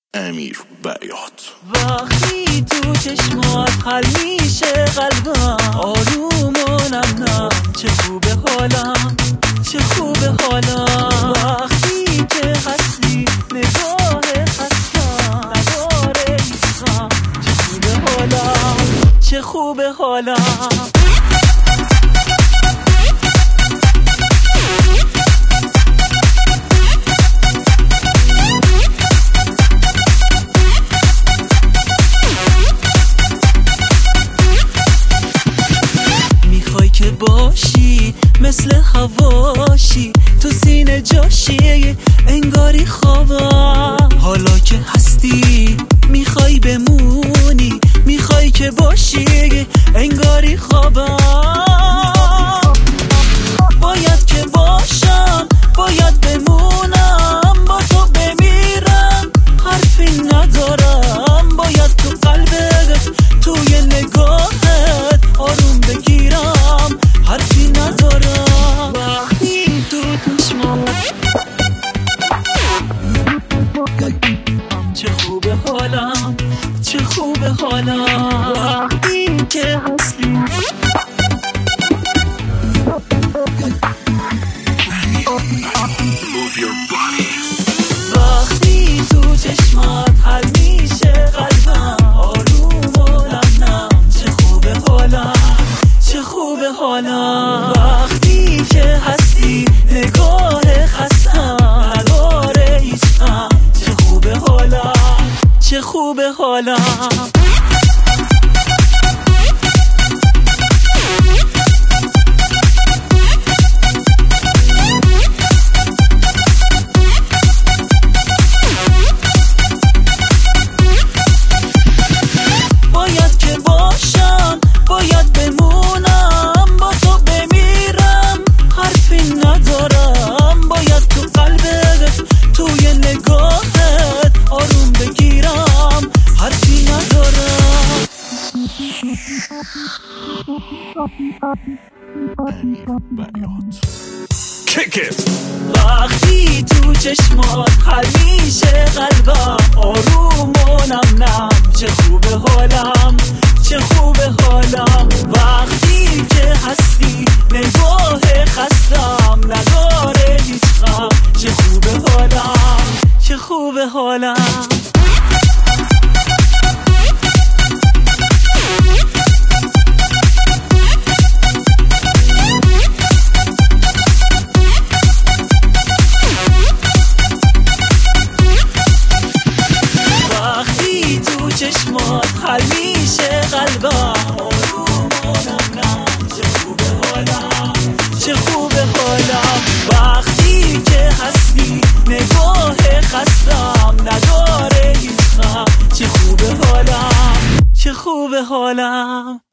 امیر بیات. وقتی تو چشمات حل میشه قلبم، آروم و نم چه خوبه حالم، چه خوبه حالم. وقتی که هستی نگاه خستم نداره هیچم، چه خوبه حالم، چه خوبه حالم. که باشی مثل هواشی، تو سینه جاشی انگاری خوابم. حالا که هستی میخوای بمونی، میخوای که باشی انگاری خوابم. باید که باشم، باید بمونم، با تو بمیرم حرفی ندارم. باید تو قلبت توی نگاهت آروم بگیرم حرفی ندارم. وقتی تو چشمات چه خوبه حالم، چه خوبه حالم. وقتی که هستی وقتی تو چشمات حل میشه قلبم، آروم و نم چه خوبه حالم، چه خوبه حالم. وقتی که هستی نگاه خستم نداره هیچم، چه خوبه حالم، چه خوبه حالم. باید که باشم، باید بمونم، با تو بمیرم حرفی ندارم. باید تو قلبت توی نگاهت آروم بگیرم حرفی ندارم. وقتی تو چشمات حل میشه قلبم، آروم و نم چه خوبه حالم، چه خوبه حالم. وقتی که هستی نگاه خستم نداره هیچ غم، چه خوبه حالم، چه خوبه حالم. چشمات حل میشه قلبم، آروم و نم چه خوبه حالم، چه خوبه حالم. وقتی که هستی نگاه خستم نداره هیچ غم، چه خوبه حالم، چه خوبه حالم.